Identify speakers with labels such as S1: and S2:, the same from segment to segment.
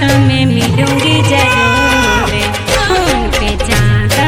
S1: में मिलूंगी जरूर फोन पे जागा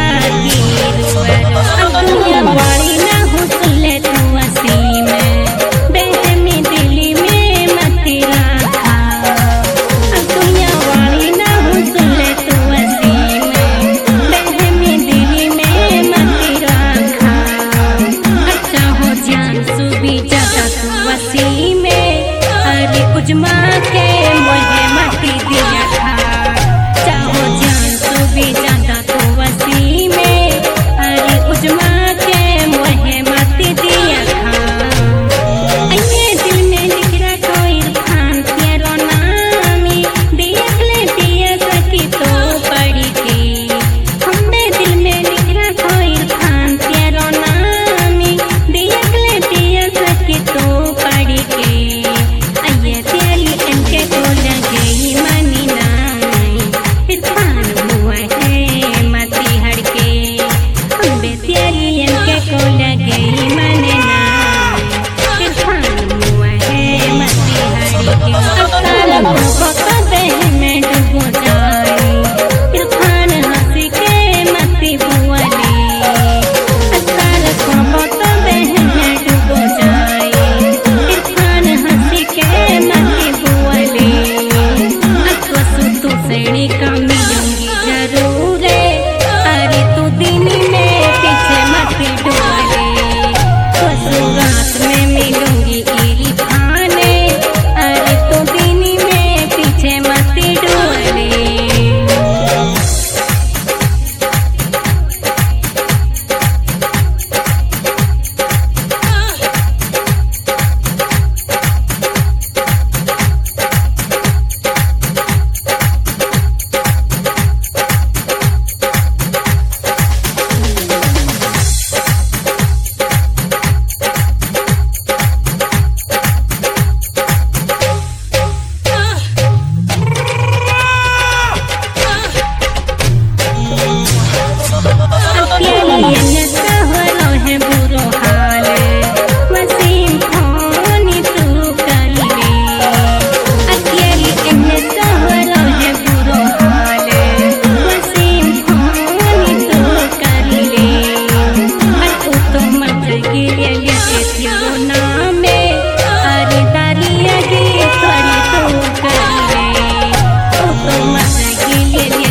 S1: दुनिया वाली ना हो सुन ले तू हंसी में बेहमी दिली में मत रखा दुनिया वाली ना हो सुन ले तू हंसी में बेहमी दिली में मत रखा अच्छा हो जान सुबी ज्यादा तू हंसी में अरे उजमा के मुझे मती दिया था चाहो जान तू भी ज्यादा तो वसी में अरे उजमा के मुझे मती दिया था ये दिल में लिख रखो इरफान तेरो नामी देख ले दिया सकी तो पड़ी के हमने दिल में लिख रखो इरफान तेरो नामी देख ले दिया सकी तो पड़ी के ये तेरी इनके को लगे मनी नाई इरफान हुआ है मती हड़के अम्बे तेरी इनके को लगे मनी नाई इरफान हुआ है मती हड़के अक्सर मोहब्बत बह में डूबो जाए इरफान हंसी के मती बुआले अक्सर मोहब्बत बह में डूबो जाए इरफान हंसी के मती बुआले अक्सर तू सेड़ी का मिलूंगी जरूर अरे तू दिन में पीछे मत डोले रात में मिलूंगी इरफान अरे तू दिन में पीछे मत डोले ये